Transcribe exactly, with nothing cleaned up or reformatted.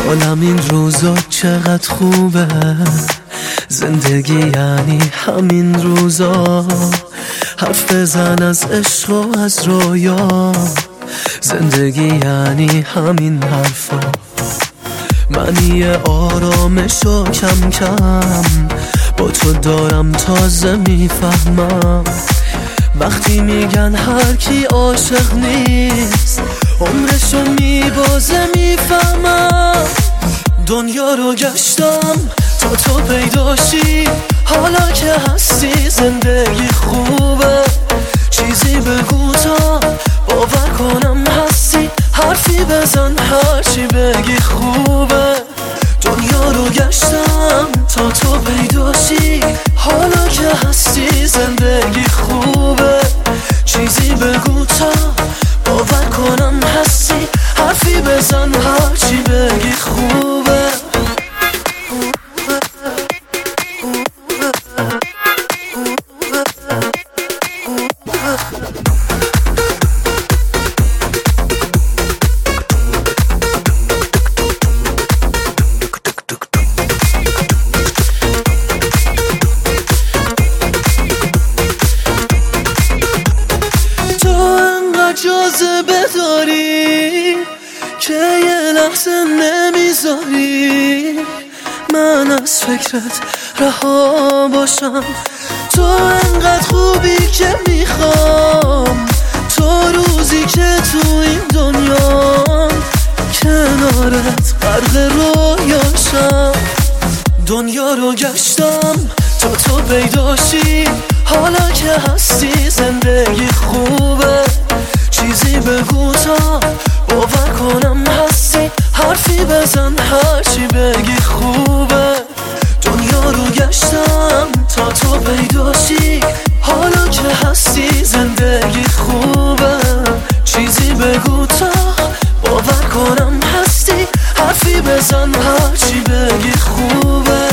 حالم این روزا چقدر خوبه، زندگی یعنی همین روزا. حرف بزن از عشق و از رویا، زندگی یعنی همین حرفا. معنی آرامش و کم کم با تو دارم تازه میفهمم. وقتی میگن هر کی عاشق نیست عمرشو میبازه میفهمم. دنیا رو گشتم تا تو پیداشی، حالا که هستی زندگی خوبه. چیزی بگو تا باور کنم هستی، حرفی بزن هرچی بگی خوبه. دنیا رو گشتم تا تو پیداشی، حالا که هستی زندگی خوبه. چیزی بگو تا باور کنم هستی، حرفی بزن هرچی بگی خوبه. جاذبه داری که یه لحظه نمیذاری من از فکرت رها باشم. تو انقدر خوبی که میخوام تو روزی که تو این دنیا کنارت غرق رویاشم. دنیا رو گشتم تا تو پیداشی، حالا که هستی زندگی خوبه. چیزی بگو تا باور کنم هستی، حرفی بزن هرچی بگی خوبه. دنیا رو گشتم تا تو پیداشی، حالا که هستی زندگی خوبه. چیزی بگو تا باور کنم هستی، حرفی بزن هرچی بگی خوبه.